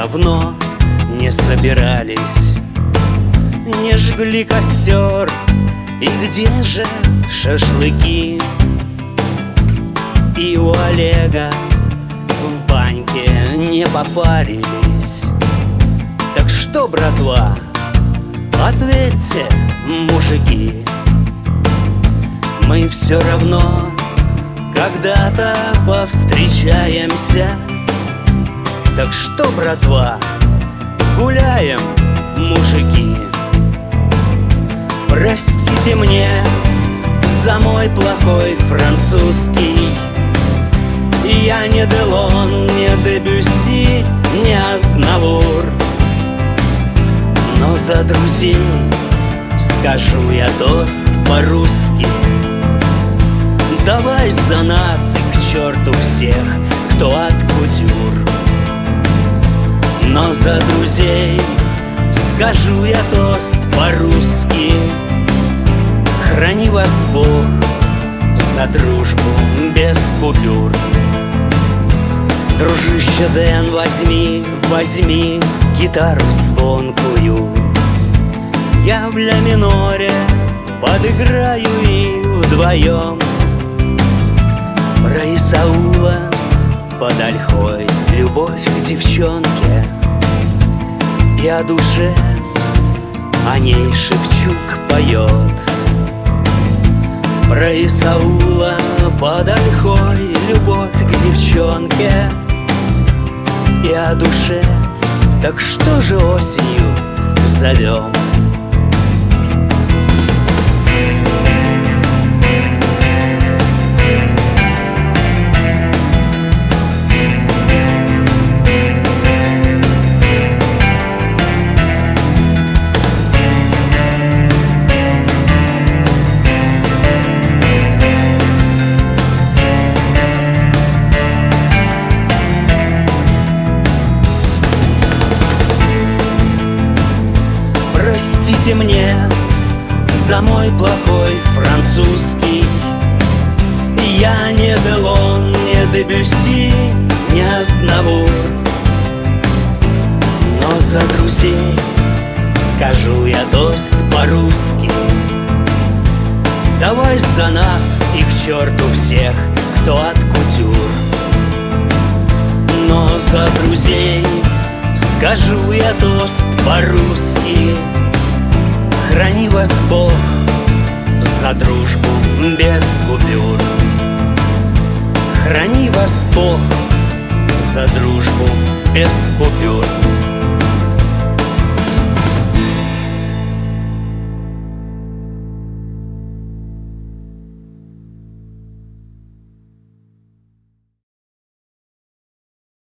давно не собирались, не жгли костер. И где же шашлыки? И у Олега в баньке не попарились. Так что, братва, ответьте, мужики, мы все равно когда-то повстречаемся. Так что, братва, гуляем, мужики. Простите мне за мой плохой французский. Я не Делон, не Дебюсси, не Азнавур, но за друзей скажу я тост по-русски. Давай за нас и к черту всех, кто от кутюр. Но за друзей скажу я тост по-русски. Храни вас Бог за дружбу без купюр. Дружище Дэн, возьми гитару звонкую. Я в ля миноре подыграю и вдвоем про Исаула под ольхой любовь к девчонке. И о душе о ней Шевчук поет. Про Исаула под ольхой любовь к девчонке. И о душе, так что же осенью зовем? Простите мне за мой плохой французский. Я не Делон, не Дебюсси, не Азнавур, но за друзей скажу я тост по-русски. Давай за нас и к черту всех, кто от кутюр. Но за друзей скажу я тост по-русски. Храни вас Бог за дружбу без купюр. Храни вас Бог за дружбу без купюр.